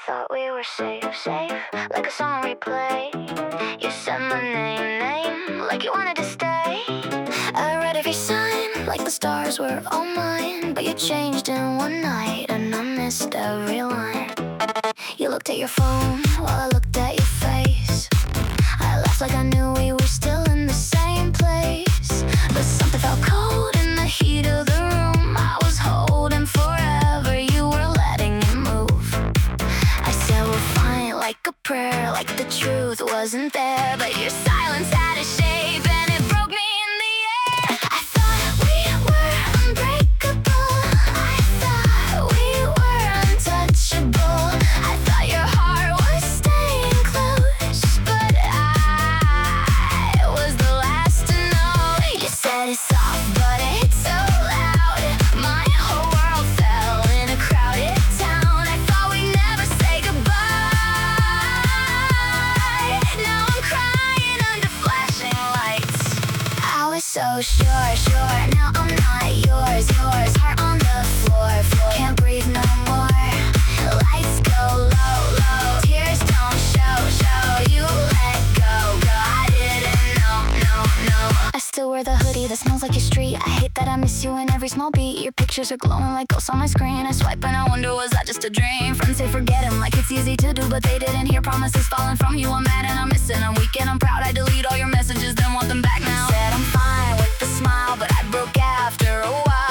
thought we were safe, like a song replay. You said my name, like you wanted to stay. I read every sign, like the stars were all mine. But you changed in one night, and I missed every line. You looked at your phone while I looked at your face. I laughed like I knew we were still in the same place. But something felt cold in the heat of the room. I was holding forever, you were letting it move. I said we're fine, like a prayer, like the truth wasn't there. But your silence had a shape and it broke me in the air. I thought we were unbreakable. I thought we were untouchable. I thought your heart was staying close, but I was the last to know. You said it's soft, but it hit so loud. My whole world fell in a crowded town. I thought we'd never say goodbye. Now I'm crying under flashing lights. I was so sure, now I'm not yours. Heart on the floor, can't breathe no more. Lights go low, tears don't show. You let go, I didn't know. I still wear the hoodie that smells like your street. I hate that I miss you in every small beat. Your pictures are glowing like ghosts on my screen. I swipe and I wonder, was that just a dream? Friends say forget him, like it's easy to do, but they didn't hear promises falling from you. I'm mad and I'm missing, I'm weak and I'm proud. I delete all your messages, then want them back now. Said I'm fine with the smile, but I broke after a while.